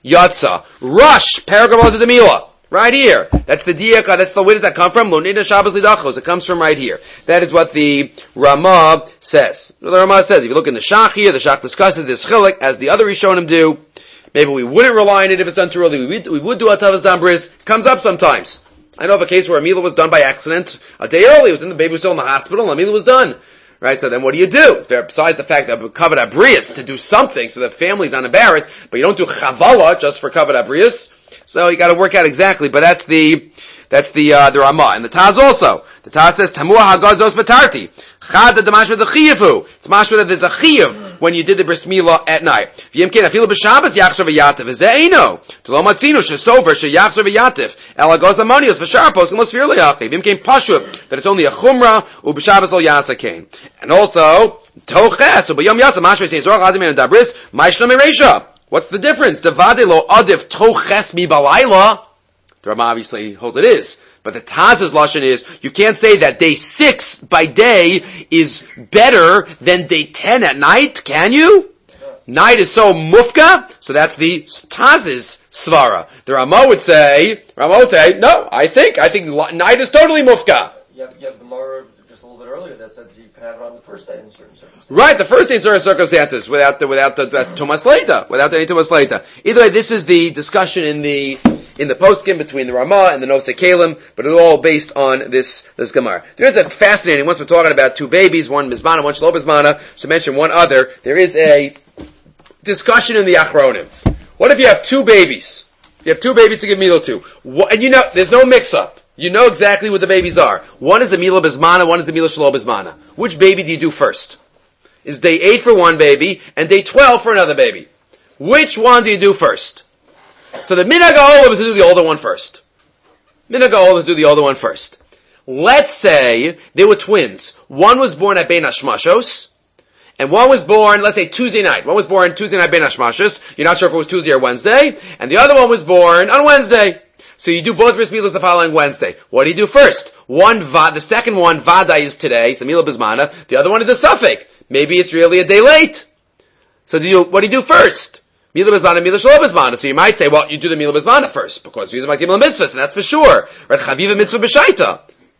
Yatsa. Rush, paragraph of the Mila. Right here. That's the diak, that's the way that come from. Lonina Shabbos Lidachos. It comes from right here. That is what the Ramah says. The Ramah says, if you look in the Shach here, the Shach discusses this chilik as the other Rishonim do. Maybe we wouldn't rely on it if it's done too early. We would, we would do Atavas Dam Bris. It comes up sometimes. I know of a case where a Mila was done by accident a day early. It was in the baby was still in the hospital and a Mila was done. Right, so then what do you do? Besides the fact that covered abrius to do something so the family's not embarrassed, but you don't do chavala just for covered abrius. So you got to work out exactly. But that's the that's the uh, the Ramah and the Taz also. The Taz says Tamua Hagazos Batarti. Chad the Damashva the Chiyavu. It's mashva that there's a Chiyav when you did the bris milah at night. V'yimkein afilu b'Shabbos yachshav v'yatif. V'zeino t'lo matzinu shesover sheyachshav v'yatif. El hagaz amonios v'sharpos l'mos vir le'achiv. V'yimkein pashuv that it's only a chumrah u b'Shabbos lo yasa kain. And also toches u b'yom yasa mashva says zorach adam and dabris ma'ishlam ereisha. What's the difference? The vade lo adif toches mi balayla. The Rama obviously holds it is. But the Taz's lashon is, you can't say that day six by day is better than day ten at night, can you? Night is so mufka, so that's the Taz's svara. The Rama would say, Rama would say, no, I think, I think night is totally mufka. You have, you have Gemara just a little bit earlier that said you can have it on the first day in certain circumstances. Right, the first day in certain circumstances, without the, without the, that's Tumas Leita, without any Tumas Leita. Either way, this is the discussion in the, in the poskim between the Ramah and the Nosei Kalim, but it's all based on this, this Gemara. There is a fascinating, once we're talking about two babies, one Mizmana, one Shelo Mizmana, to mention one other, there is a discussion in the Achronim. What if you have two babies? You have two babies to give Milah to. What, and you know, there's no mix-up. You know exactly what the babies are. One is a Milah Bizmana, one is a Milah Shelo Bizmana. Which baby do you do first? Is day eight for one baby, and day twelve for another baby. Which one do you do first? So the Minhag HaOlam is to do the older one first. Minhag HaOlam is to do the older one first. Let's say they were twins. One was born at Bein Hashmashos, and one was born, let's say Tuesday night. One was born Tuesday night Bein Hashmashos. You're not sure if it was Tuesday or Wednesday. And the other one was born on Wednesday. So you do both bris milas the following Wednesday. What do you do first? One va, the second one, vada is today, it's a milah bismana. The other one is a suffix. Maybe it's really a day late. So do you, what do you do first? Milah bismana, milah shelo bismana. So you might say, well, you do the milah bismana first, because you're using mitzvahs, and that's for sure. Right? Chaviva mitzvah b'shaita.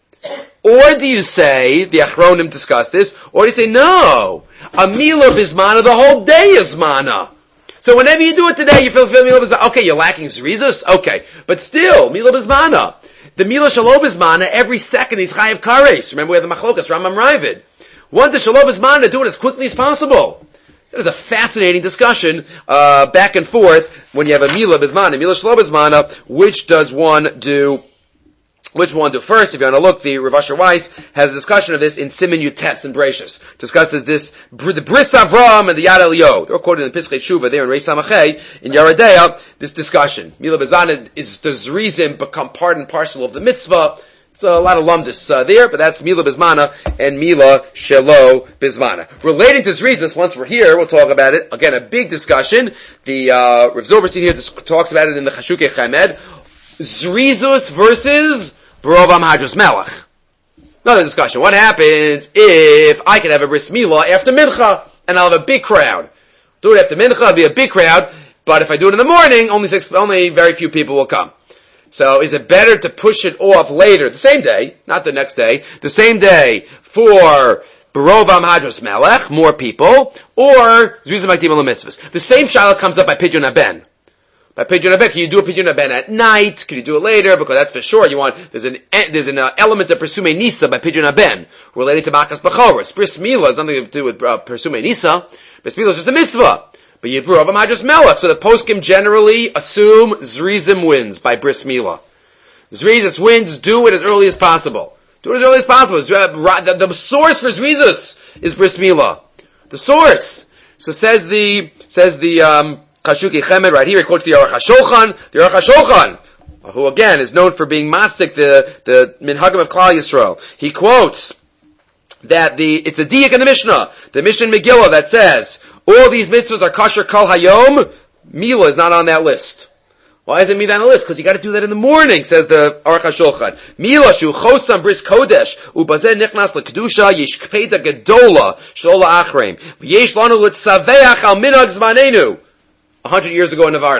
Or do you say, the Achronim discuss this, or do you say, no, a milah bismana, the whole day is mana. So whenever you do it today, you fulfill Milah Bizmana. Okay, you're lacking Zrizus? Okay. But still, Milah Bizmana. The Milah Shelo Bizmana, every second is Chayav Kares. Remember we have the Machlokas, Rambam Ravid. Once the Shelo Bizmana, do it as quickly as possible. That is a fascinating discussion, uh, back and forth, when you have a Milah Bizmana, Milah Shelo Bizmana, which does one do, which one do first? If you want to look, the Rav Asher Weiss has a discussion of this in Siman Yutes and Bereshis. Discusses this, the Bris Avram and the Yad Elio. They're quoted in the Pischei Tshuva there in Reish Samachay, in Yaradea, this discussion. Milah Bizmana is, does Zrizim become part and parcel of the mitzvah? It's a lot of lumdus uh, there, but that's Milah Bizmana and Milah Shelo Bizmana. Relating to Zrizus, once we're here, we'll talk about it. Again, a big discussion. The, uh, Rav Zilberstein here talks about it in the Chashukei Chamed. Zrizus versus Barovam Hadros Melech. Another discussion. What happens if I can have a bris milah after mincha and I'll have a big crowd? Do it after mincha, it'll be a big crowd, but if I do it in the morning, only six, only very few people will come. So is it better to push it off later, the same day, not the next day, the same day for Barovam Hadros Melech, more people, or Zrizim Makdim Elo Mitzvahs? The same shaila comes up by Pidyon Haben. By Pidyon Haben, can you do a Pidyon Haben at night? Can you do it later? Because that's for sure. You want, there's an, there's an uh, element of Persume Nisa by Pidyon Haben, related to Makas B'choros. Bris Milah has nothing to do with uh, Persume Nisa. Bris Milah is just a mitzvah. But you have Barovam Hadros Melech. So the poskim generally assume Zrizim wins by Bris Milah. Zrizus wins, do it as early as possible. Do it as early as possible. The, the source for Zrizus is Bris Milah. The source. So says the, says the, um, Chashukei Chamed right here, he quotes the Aruch HaShulchan, the Aruch HaShulchan, who again is known for being mastic, the, the Minhagim of Klal Yisrael. He quotes that the, it's the Diyak in the Mishnah, the Mishnah Megillah that says, all these mitzvahs are kosher kol hayom, Milah is not on that list. Why isn't Milah on the list? Because you gotta do that in the morning, says the Aruch HaShulchan. Milah shu chosam bris kodesh, ubazeh nichnas l'kedusha, yesh kpeda gedola, shol la'achreim, v'yesh lanu l'tzaveach al minhag zmanenu. A hundred years ago in Navardik.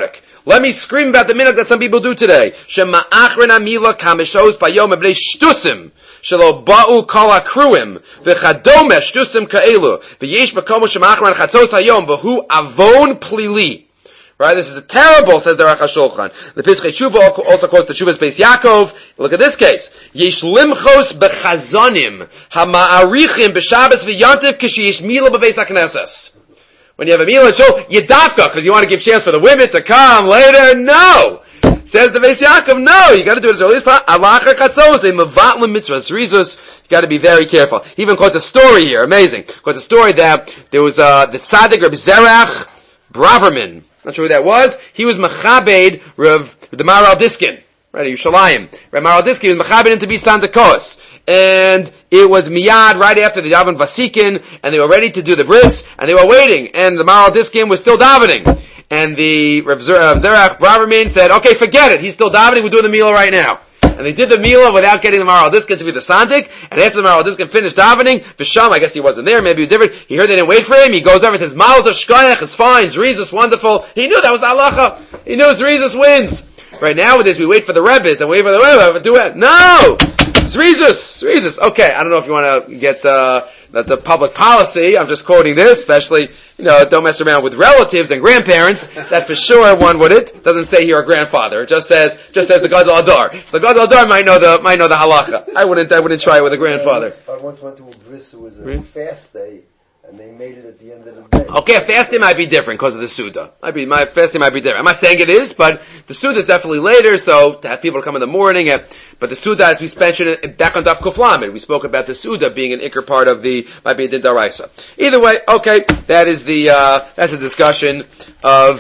Let me scream about the minhag that some people do today. Shema achrena mila kamishos bayom ebnei shtusim. Shelo ba'u kol akruim. V'chadome shtusim ka'elu. V'yesh b'komo shema achrena chatzos hayom. V'hu avon plili. Right? This is terrible, says the Aruch HaShulchan. The Pischei Tshuva also quotes the Tshuvas Beis Yaakov. Look at this case. Yesh limchos b'chazonim hama'arichim b'Shabbos v'yantiv k'shiyish mila b'Beis HaKnesses. When you have a meal and show, you dafka, because you want to give chance for the women to come later. No! Says the Beis Yaakov, no! You got to do it as early as possible. Alacha chatzos, a mevatlim mitzvah. Rizus, you got to be very careful. He even quotes a story here, amazing. Quotes a story that there was uh, the tzaddik Reb Zerach Braverman. Not sure who that was. He was Machabed Rav the Maral Diskin, right? Yerushalayim. Rav Maral Diskin was Machabed him to be Sandakos, and it was miyad right after the daven Vasikin, and they were ready to do the bris, and they were waiting, and the Maral Diskin was still davening, and the Rav Zerach Braverman said, "Okay, forget it. He's still davening. We're doing the meal right now." And they did the Mila without getting the Maral Diskin to be the Sandik. And after the Maral Diskin finished davening, Visham, I guess he wasn't there, maybe he was different. He heard they didn't wait for him. He goes over and says, Maal Shkoyach, it's fine, Zrizus, wonderful. He knew that was the halacha. He knew Zrizus wins. Right now with this, we wait for the Rebbes and wait for the Rebbe to do it. No! Zrizus! Zrizus. Okay, I don't know if you want to get the, the, the public policy. I'm just quoting this, especially, you know, don't mess around with relatives and grandparents. That for sure one wouldn't. Doesn't say here a grandfather. It just says, just says the Gadol Adar. So the Gadol Adar might know the, might know the halacha. I wouldn't, I wouldn't try it with a grandfather. I once went to a bris, it was a really? fast day, and they made it at the end of the day. Okay, a fast day might be different because of the Suda. Might be, my fast day might be different. I'm not saying it is, but the Suda is definitely later, so to have people come in the morning, and, but the Suda, as we mentioned back on Daf Kuf Lamed, we spoke about the Suda being an ikar part of the, might be a Din Daraisa. Either way, okay, that is the, uh, that's a discussion of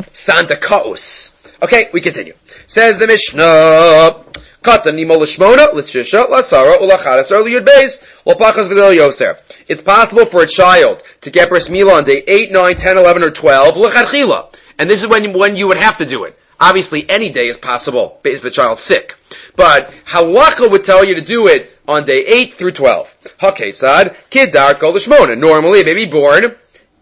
Sandakos. Okay, we continue. Says the Mishnah, it's possible for a child to get bris milah on day eight, nine, ten, eleven, or twelve, and this is when you, when you would have to do it. Obviously, any day is possible if the child's sick. But halacha would tell you to do it on day eight through twelve. Haketzad, kidar kol l'shmona. Normally, a baby born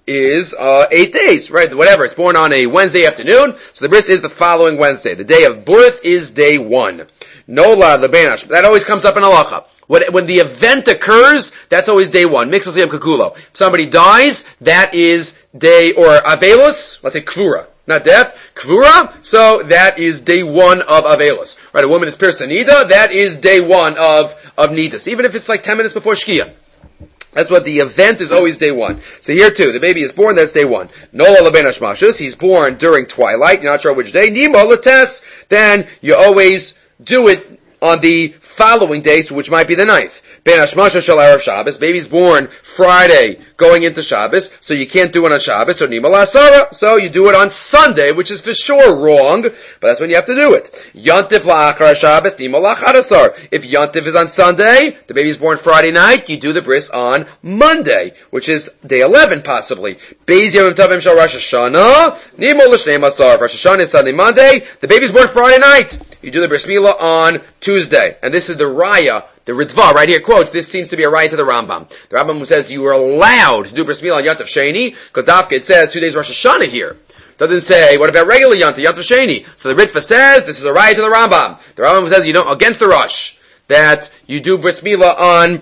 is uh eight days, right? Whatever. It's born on a Wednesday afternoon, so the bris is the following Wednesday. The day of birth is day one. Nola lebenash. That always comes up in halacha. When, when the event occurs, that's always day one. Mixas yom kakulo. If somebody dies, that is day, or avelus, let's say kvura. Not death, kvura, so that is day one of avelus. Right, a woman is pirsanida, that is day one of, of nidus. Even if it's like ten minutes before shkia. That's what the event is, always day one. So here too, the baby is born, that's day one. Nola leben hashmashus, he's born during twilight, you're not sure which day. Nimo lates, then you always do it on the following day, so which might be the ninth. Ben Hashmasha Shel Erev Shabbos, baby's born Friday, going into Shabbos, so you can't do it on Shabbos, so Nima Lasara, so you do it on Sunday, which is for sure wrong, but that's when you have to do it. Yontif La'achar Shabbos, Nima La'chadasar. If Yontif is on Sunday, the baby's born Friday night, you do the bris on Monday, which is day eleven possibly. Beis Yom Tovim Shel Rosh Hashanah, Nima L'shnei Masar. Rosh Hashanah is Sunday, Monday, the baby's born Friday night. You do the bris milah on Tuesday. And this is the Raya, the Ritva, right here quotes, this seems to be a Raya to the Rambam. The Rambam says you are allowed to do bris milah on Yontif Sheni, because Dafka, it says two days Rosh Hashanah here. Doesn't say, what about regular Yontif, Yontif Sheni? So the Ritva says, this is a Raya to the Rambam. The Rambam says, you know, against the Rosh, that you do bris milah on,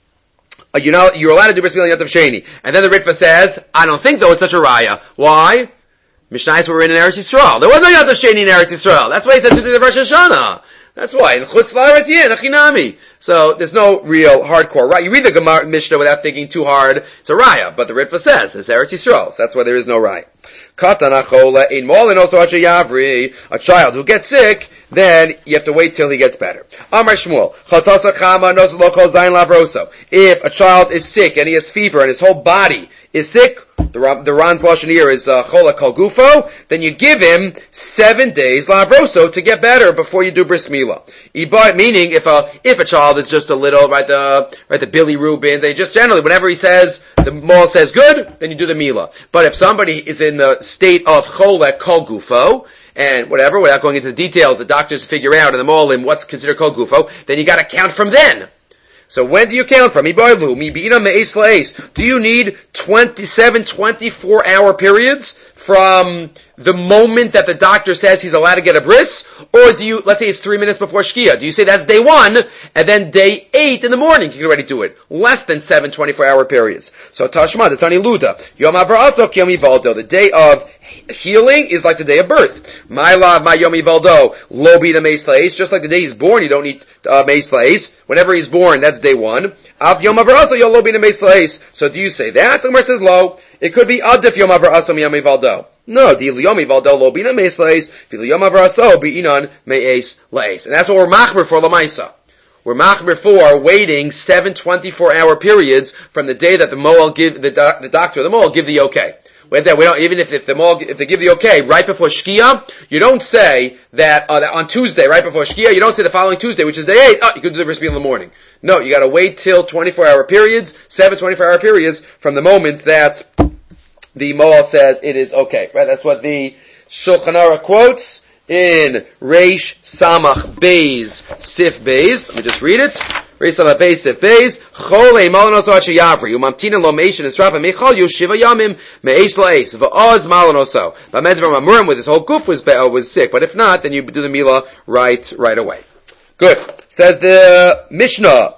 uh, you know, you're allowed to do bris milah on Yontif Sheni. And then the Ritva says, I don't think though it's such a Raya. Why? Mishnayos were in in Eretz Yisrael. There was no Yontif Sheni in Eretz Yisrael. That's why he said to do the Rosh Hashanah. That's why. In Chutz La'aretz Yin, Achinami. So there's no real hardcore Raya. You read the Gemara Mishnah without thinking too hard. It's a Raya, but the Ritva says it's Eretz Yisrael. So that's why there is no Raya. Katan Achola in Molin also Yavri. A child who gets sick, then you have to wait till he gets better. Amar Shmuel. Chatzasa Chama Nos Lo Kol Zayin Lavroso. If a child is sick and he has fever and his whole body is sick, the, the Ran's Lashon here is uh, Chola Kol Gufo, then you give him seven days Lavroso to get better before you do bris milah. Meaning, if a if a child is just a little, right, the right the Billy Rubin, they just generally, whenever he says, the mall says good, then you do the milah. But if somebody is in the state of Chola Kol Gufo, and whatever, without going into the details, the doctors figure out in the mall in what's considered Kol Gufo, then you gotta count from then. So when do you count from? Do you need twenty-seven, twenty-four hour periods from the moment that the doctor says he's allowed to get a bris? Or do you, let's say it's three minutes before Shkia, do you say that's day one, and then day eight in the morning you can already do it? Less than seven twenty-four hour periods. So Tashma, the Tani Luda, Yom Avra'asok, Yom Yivaldo, the day of healing is like the day of birth. My love, my Yom Yivaldo, lo bina meis la'is, just like the day he's born, you don't need uh, meis la'is. Whenever he's born, that's day one. Av Yom Avra'asok, Yom lo bina meis la'is. So do you say that? The Gemara says lo. It could be adif Yom Avra'asok, Yom Yivaldo. No, di Yom Yivaldo lo bina meis la'is, vi Yom Avra'asok bi'inan meis la'is. And that's what we're machmer for Lamaisa. We're machmer for waiting seven twenty-four hour periods from the day that the moel give, the, doc, the doctor or the moel give the okay. Wait there, we don't, even if, if the moel, if they give the okay right before Shkia, you don't say that, uh, that on Tuesday, right before Shkia, you don't say the following Tuesday, which is day eight, oh, you can do the bris milah in the morning. No, you gotta wait till twenty-four hour periods, seven twenty-four hour periods from the moment that the moel says it is okay. Right? That's what the Shulchan Aruch quotes in Reish Samach Beis Sif Beis. Let me just read it. Reish Samach Beis Sif Beis. Chole malanos achi yavri. Umamtina lo meishin esrafa mechal yu shiva yamim me'esh la'es. Va'oz malanoso. Va'medvar mamurim with his whole goof was uh, was sick. But if not, then you do the milah right right away. Good. Says the Mishnah.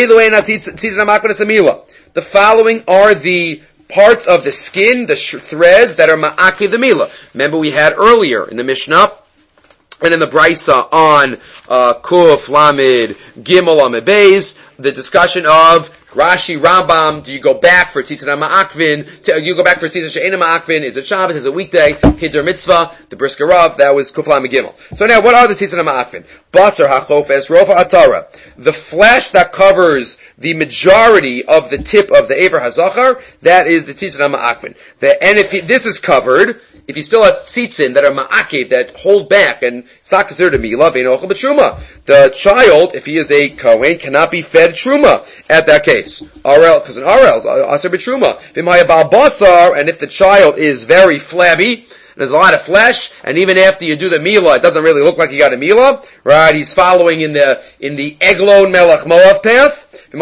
The following are the parts of the skin, the sh- threads that are ma'akiv the milah. Remember we had earlier in the Mishnah and in the Brisa on uh, Kuf, Lamed, Gimel, Lamed Beis, the discussion of Rashi, Rambam, do you go back for Tzitzit HaMa'akvin? Do you go back for Tzitzit She'ena Ma'akvin? Is it Shabbos? Is it weekday? Hiddur Mitzvah, the Brisker Rav, that was Kuf, Lamed, Gimel. So now, what are the Tzitzit HaMa'akvin? Basar HaChofes, Rofa Atara. The flesh that covers the majority of the tip of the Aver HaZachar, that is the Tzitzit HaMa'akvin. The, and if he, this is covered, if he still has tzitzin that are ma'akev, that hold back, and it's not considered a milah, ve'inochel b'truma. The child, if he is a kohen, cannot be fed truma at that case. Arel, because an arel is aser b'truma. V'maya ba'al basar, and if the child is very flabby, there's a lot of flesh, and even after you do the milah, it doesn't really look like you got a milah, right? He's following in the, in the Eglon Melech Moav path. You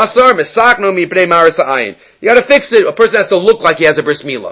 gotta fix it. A person has to look like he has a bris milah.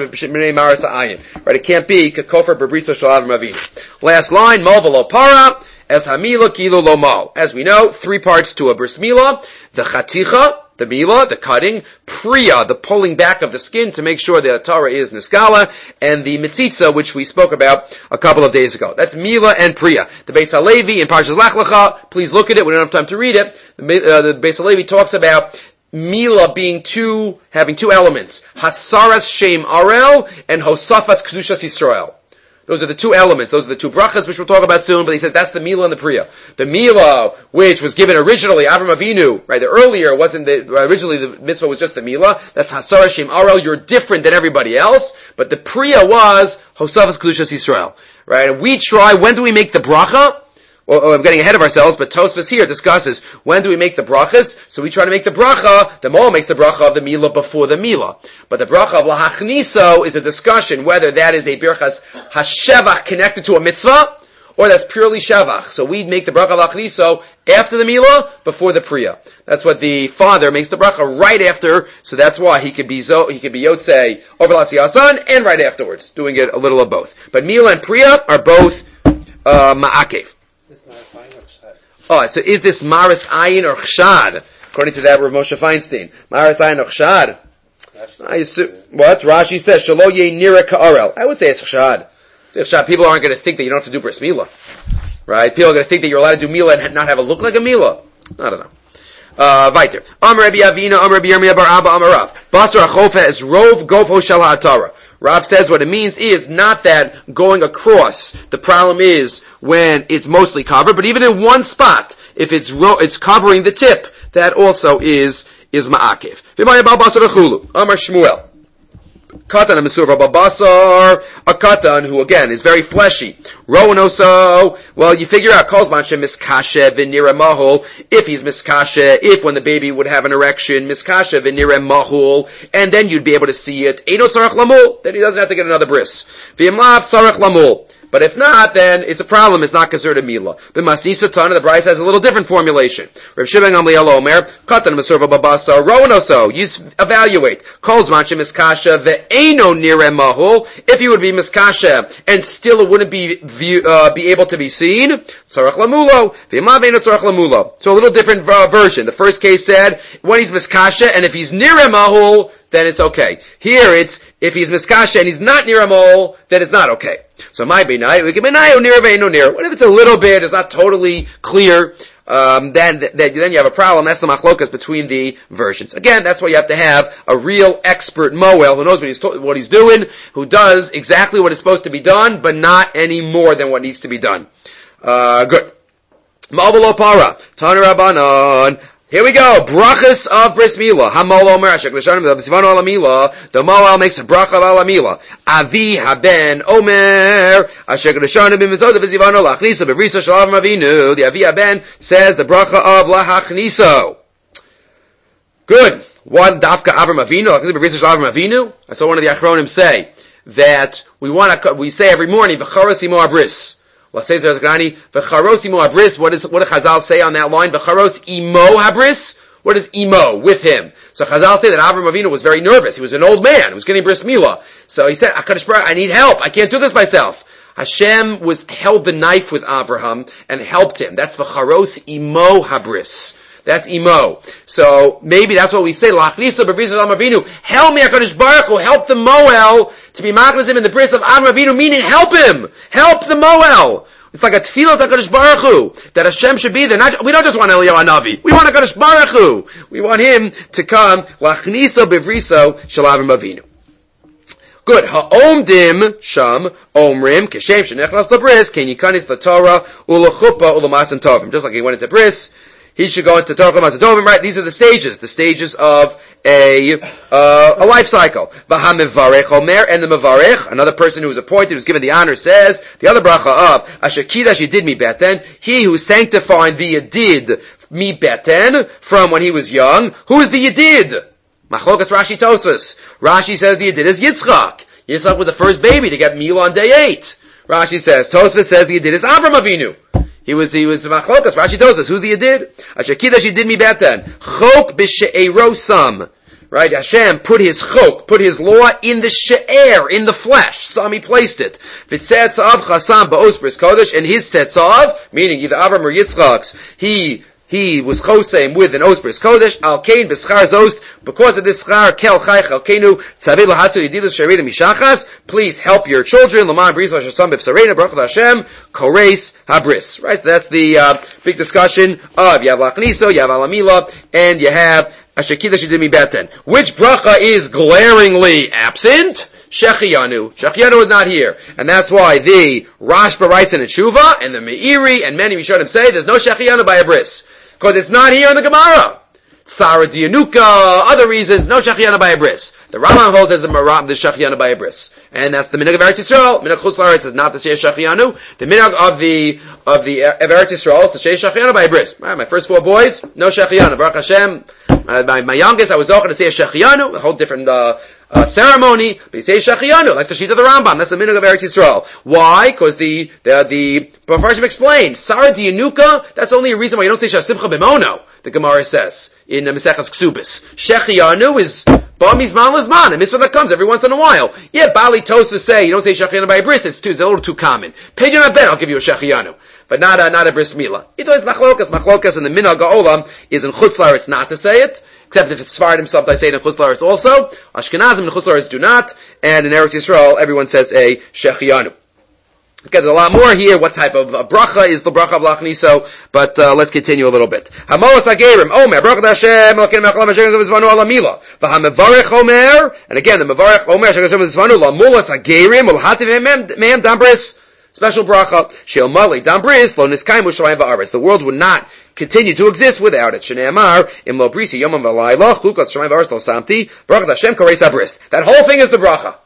Right? It can't be kakofer bebrisa shalav mavina. Last line, mal v'lo para, as hamila kilo lo mal. As we know, three parts to a bris milah. The chaticha, the milah, the cutting, priya, the pulling back of the skin to make sure the Torah is niskala, and the mitzitza, which we spoke about a couple of days ago. That's milah and priya. The Beis Halevi in Parshas Lech Lecha, please look at it, we don't have time to read it. The, uh, the Beis Halevi talks about milah being two, having two elements. Hasaras Shem Arel and Hosafas Kedushas Yisrael. Those are the two elements. Those are the two brachas, which we'll talk about soon, but he says that's the milah and the priya. The milah, which was given originally, Avram Avinu, right, the earlier wasn't the, originally the mitzvah was just the milah. That's Hasar Shem Arel, you're different than everybody else. But the priya was Hosafas Kedushas Yisrael. Right, and we try, when do we make the bracha? Well, I'm getting ahead of ourselves, but Tosfos here discusses when do we make the brachas. So we try to make the bracha, the Moel makes the bracha of the milah before the milah. But the bracha of lahachniso is a discussion whether that is a birchas hashevach connected to a mitzvah, or that's purely shavach. So we make the bracha of lahachniso after the milah, before the priya. That's what the father makes the bracha right after, so that's why he could be zo, he could be yotzei over lasiyasan, and right afterwards, doing it a little of both. But milah and priya are both uh, ma'akev. Oh, so is this Maris Ayin or Chshad? According to that, Rav Moshe Feinstein. Maris Ayin or Chshad? I assume, what? Rashi says, Shalo ye nira ka'arel. I would say it's Chshad. Chshad. People aren't going to think that you don't have to do bris milah. Right? People are going to think that you're allowed to do milah and not have it look like a milah. I don't know. Uh, weiter. Amar Rabbi Avina, Amar Rabbi Yirmiyah bar Abba, Amar Rav. Basar achofa is rov gofo shel ha'atara. Rav says what it means is not that going across. The problem is when it's mostly covered, but even in one spot, if it's ro- it's covering the tip, that also is is ma'akev. V'maya bal basar achulu. Amar Shmuel. Katan a mesur basar, a katan who again is very fleshy. Rowan also, well, you figure out kolzman she miskashe v'nira mahul. If he's miskashe, if when the baby would have an erection, miskashe v'nira mahul, and then you'd be able to see it. Eino tzarach lamul, then he doesn't have to get another bris. V'yamlav tzarach lamul. But if not, then it's a problem. It's not considered a Mila. The Masnisa Tana, the Bryce has a little different formulation. Reb Shimon Gamliel Omer, Katan Masurva Babasa, Roanoso. You evaluate. Kol Zman Shemiskasha ve'eno nireh mahul. If he would be Miskasha and still it wouldn't be view, uh, be able to be seen, Tzarech Lamulo. Ve'ema ve'eno Tzarech Lamulo. So a little different uh, version. The first case said, when he's Miskasha and if he's nireh mahul, then it's okay. Here it's, if he's miskasha and he's not near a mole, then it's not okay. So my benai, we can benai near ve'eno near. What if it's a little bit, it's not totally clear, um, then, then, then you have a problem. That's the machlokas between the versions. Again, that's why you have to have a real expert moel who knows what he's, to- what he's doing, who does exactly what is supposed to be done, but not any more than what needs to be done. Uh, good. Ma'avalo para, Tana Rabbanon. Here we go. Brachas of bris milah. Hamol omer ashek l'shanim v'sivanu ala milah. The moel makes a bracha of ala milah. Avi haben omer ashek l'shanim b'mitzvot v'sivanu lachniso b'brisa shel Avram Avinu. The Avi haben says the bracha of lahachniso. Good. One dafka Avram Avinu. Lachniso b'brisa shel Avram Avinu. I saw one of the Achronim say that we want to. We say every morning v'charos imo abris. What says V'charos imo habris? What is what do Chazal say on that line? V'charos imo habris? What is imo with him? So Chazal say that Avram Avinu was very nervous. He was an old man. He was getting bris milah. So he said, "Hakadosh Baruch, I need help. I can't do this myself." Hashem was held the knife with Avraham and helped him. That's v'charos imo habris. That's imo. So maybe that's what we say. Lachnisa b'bris Avram Avinu. Help me, Hakadosh Baruch Hu. Help the Moel to be machlis him in the bris of Avram Avinu. Meaning, help him. Help the Moel. It's like a tefillah to HaKadosh Baruch Hu, that Hashem should be there. Not, we don't just want Eliyahu Hanavi. We want HaKadosh Baruch Hu. We want him to come, lachniso bevriso shel Avram Avinu. Good. Ha'omdim sham omrim keshem shenechnas labris ken yikanis laTorah ulachuppah ulamasan tovim. Just like he went into bris, he should go into Torah Masan Tovim, right? These are the stages, the stages of a, uh, a life cycle. V'ha-mevarech omer, and the mevarech, another person who was appointed, who's given the honor, says, the other bracha of, Asher Kiddush Yedid mi beten, he who sanctified the Yedid mi beten, from when he was young. Who is the Yedid? Machlokas Rashi Tosfos. Rashi says the Yedid is Yitzchak. Yitzchak was the first baby to get meal on day eight. Rashi says, Tosfos says the Yedid is Avram Avinu. He was, he was machlokas. Rashi tells us, who's the Yedid? Asher Kiddush Yedid mi beten. Chok b'she'erosam. Right? Hashem put his chok, put his law in the she'er, in the flesh. Some he placed it. V'tzetzav chasam ba'os bris kodesh, and his tzetzav, meaning either Avram or Yitzchak's, he, he was chosem with an os bris kodesh, al kain b'schar zost, because of this schar, kel chaych al kainu, tzaveh lahatzu yedidus sharidim mishachas, please help your children, l'man bris v'shasam b'fsarena, baruch Hashem, koreis habris. Right? So that's the, uh, big discussion of, you have lachniso, you have alamila, and you have Asher Kiddush Yedid mi beten. Which bracha is glaringly absent? Shechianu. Shechianu is not here. And that's why the Rashba writes in a Tshuva, and the Meiri, and many Rishonim say, there's no Shechianu by a bris. Because it's not here in the Gemara. Tzara Dianuka, other reasons, no Shechianu by a bris. The Rambam holds as a Marab, the Shechianu by a bris. And that's the Minhag of Eretz Yisrael. Minhag Chutz La'aretz is not to say Shechianu. The Minhag of the, of the, of Eretz Yisrael is to say Shechianu by a bris. Right, my first four boys, no Shechianu. Baruch Hashem. Uh, my, my youngest, I was talking to say a Shechianu, a whole different, uh, uh, ceremony, but you say Shechianu, like the sheet of the Rambam. That's the minhag of Eretz Yisrael. Why? Because the, the, the, Parashim explained, Sarah Dianuka, that's only a reason why you don't say Shasimcha B'mono, the Gemara says, in uh, Maseches Ksubis. Shechianu is, Ba'mizman Lizman, a mitzvah that comes every once in a while. Yeah, Bali Tosfos say, you don't say Shechianu by a bris, it's too, it's a little too common. Pidyon Abed, I'll give you a Shechianu. But not a, not a bris milah. It was machlokas. Machlokas and the minhag ha'olam is in Chutz La'aretz not to say it, except if it's Sephardim sometimes say it in Chutz La'aretz also. Ashkenazim and Chutz La'aretz do not, and in Eretz Yisrael everyone says a shechianu. Okay, there's a lot more here. What type of uh, bracha is the bracha of lachniso? But uh, let's continue a little bit. Hamolas hagerim omer bracha Hashem lakin mechal mashiach zevanu ala mila v'hamevarech omer, and again the mevarech omer shekashem zevanu la mulas hagerim ulhativ mehem dambris. Special bracha, she'el mali dam bris lo niskayim ushalayim va'aretz. The world would not continue to exist without it. Shnei amar im lo brisi yomam v'layla chlukas shalayim va'aretz lo samti bracha Hashem koreis habris. That whole thing is the bracha.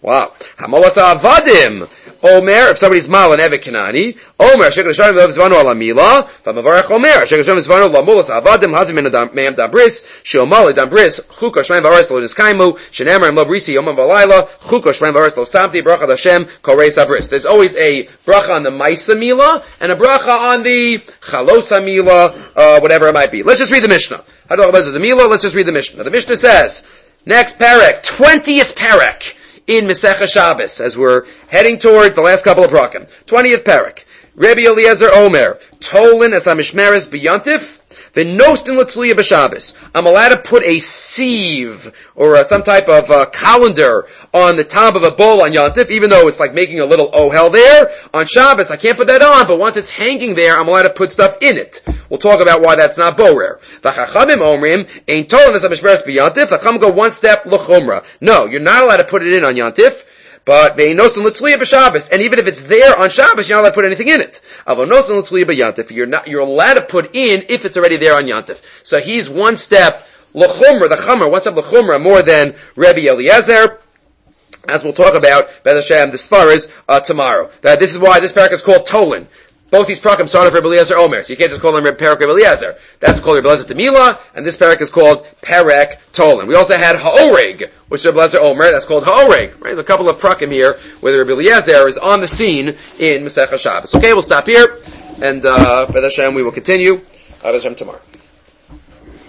Wow. Hamolas avadim. Omer, if somebody's mal an evet kanani, Omer, shekel shavim v'zvanu ala mila, v'mavarech Omer, shekel shavim v'zvanu la molas avadim, hazim me'am dabris, she'omal dabris, chuka shmeim v'aris lo niskaimu, she'nemer im lo brisi yomam v'layla, chuka shmeim v'aris lo samti, bracha d'Hashem, korei sabris. There's always a bracha on the maisa mila, and a bracha on the chalosa mila, uh, whatever it might be. Let's just read the Mishnah. How do I the mila? Let's just read the Mishnah. The Mishnah says, next parak, twentieth parak, in Masechah Shabbos, as we're heading towards the last couple of prakim. twentieth parak. Rabbi Eliezer Omer, Tolin as HaMishmeres B'Yantif, V'Nostin L'Tluya B'Shabbos. I'm allowed to put a sieve, or uh, some type of uh, colander on the top of a bowl on Yantif, even though it's like making a little ohel there. On Shabbos, I can't put that on, but once it's hanging there, I'm allowed to put stuff in it. We'll talk about why that's not borer. V'chachamim omrim, ein Tolin as HaMishmeres B'Yantif, Chacham go one step l'chumra. No, you're not allowed to put it in on Yantif, but ve'inosin l'tzliya b'Shabbos, and even if it's there on Shabbos, you're not allowed to put anything in it. Avonosin l'tzliya b'Yantif, you're not, you're allowed to put in if it's already there on Yantif. So he's one step l'chumra, the chumra, one step l'chumra more than Rabbi Eliezer, as we'll talk about B'ez Hashem, the Sfaras, uh, tomorrow. That this is why this parak is called Tolin. Both these parakim started for Rabbi Eliezer Omer, so you can't just call them Parak Rabbi Eliezer. That's called Rabbi Eliezer Demila, and this parak is called Parak Tolin. We also had Ha'oreg, which is Rabbi Eliezer Omer, that's called Ha'oreg. Right? There's a couple of parakim here where Rabbi Eliezer is on the scene in Masechah Shabbos. Okay, we'll stop here, and uh, B'ez Hashem, we will continue. B'ez Hashem tomorrow.